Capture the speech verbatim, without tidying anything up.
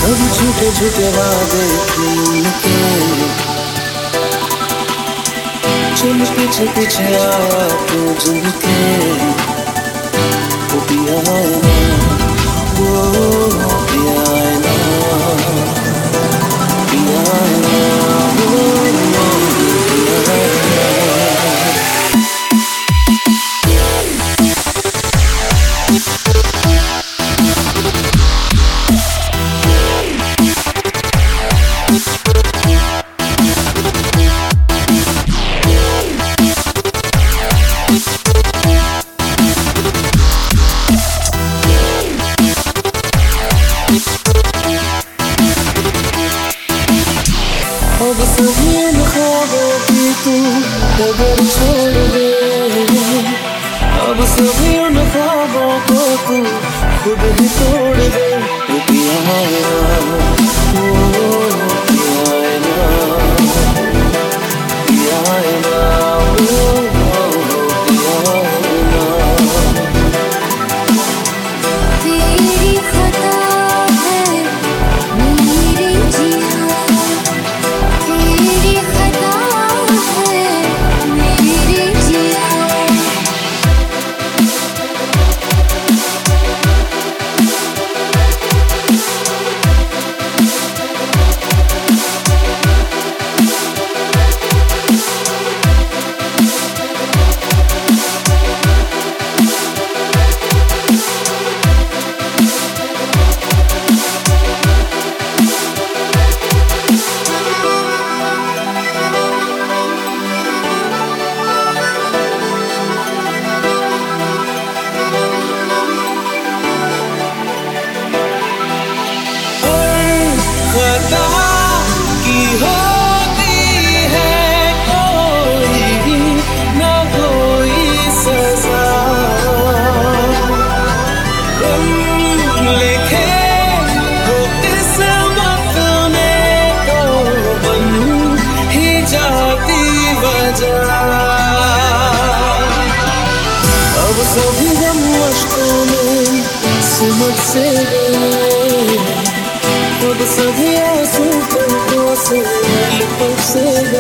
अब झूठे झूठे वादे भूल के चल पीछे पीछे आया तू जिंद के वो पिया है ना, वो पिया है ना, पिया है ना, वो पिया है ना। अब सभी इन ख्वाबों की तू डगर छोड़ दे, अब सभी उन ख्वाबों को तू खुद ही तोड़ दे। वो पिया है ना, वो पिया है ना, पिया है ना, वो पिया है ना। तेरी खता है मेरी जिया, तेरी खता है मेरी जिया। खता की होती है कोई ना कोई सजा, हम लिखे हो किस्मत में तो बन ही जाती वजह। अब सभी गम अश्कों में सिमट से गए, अब सभी आंसू तुमको से लिपट से